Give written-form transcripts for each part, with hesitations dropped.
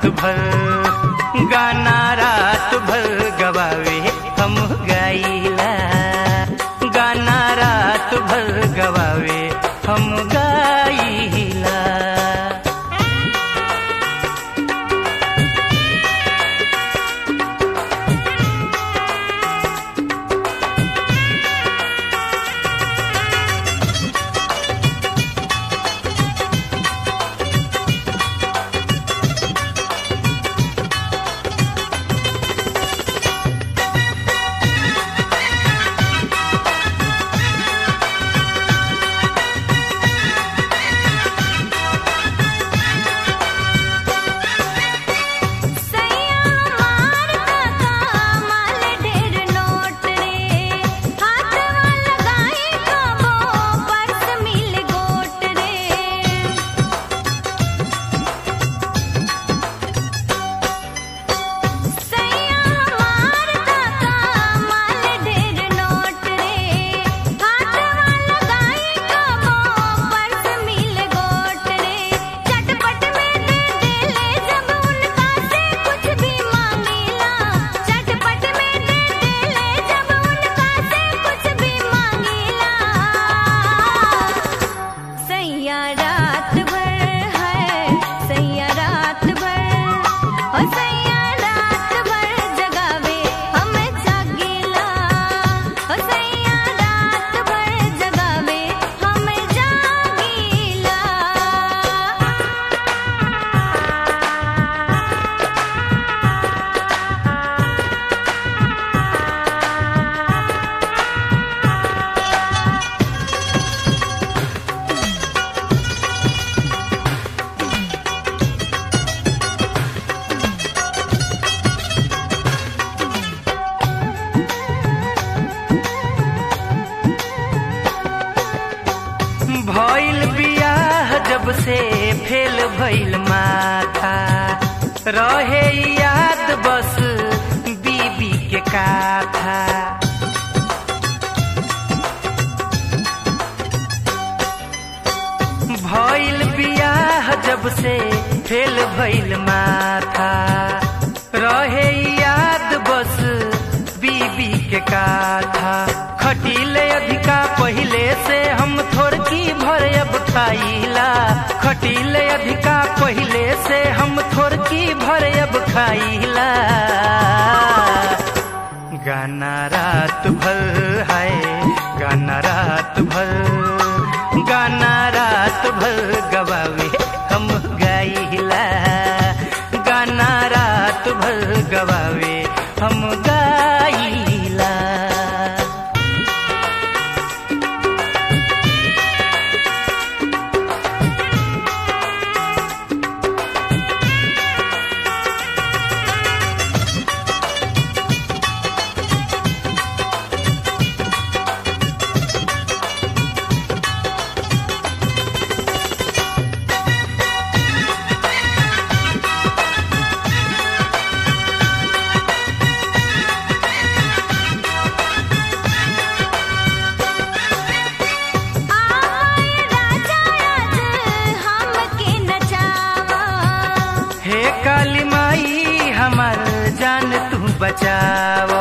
भर, गाना रात भर गवावे हम गाइला, गाना रात भर गवावे हम गाइला। भइल बियाह जब से फेल भइल माथा, रहे याद बस बीबी के काथा। भइल बियाह जब से फेल भइल माथा, रहे याद बस बीबी के काथा। खटिले अधिका पहिले से हम थोड़की भर अब खाइला, खटिले अधिका पहिले से हम थोड़की भर अब खाइला। गाना रात भर है, गाना रात भर, गाना रात भर गवावे हम गाइला, गाना रात भर गवावे हम गाइला। काली माई हमार जान तू बचाओ,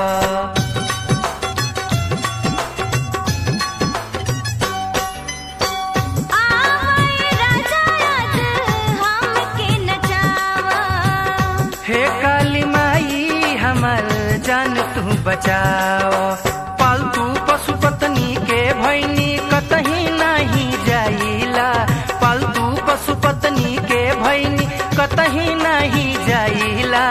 हे काली माई हमार जान तू बचाओ। पालतू पशु पत्नी के भैनी कतही नहीं जाइला, पालतू पशु पत्नी के भैनी कतही नहीं जाइला।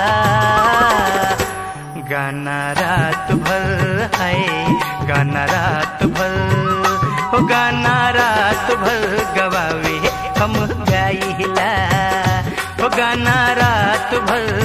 गाना रात भर है, गाना रात भर, हो गाना रात भर गवावे हम गाइला, हो गाना रात भर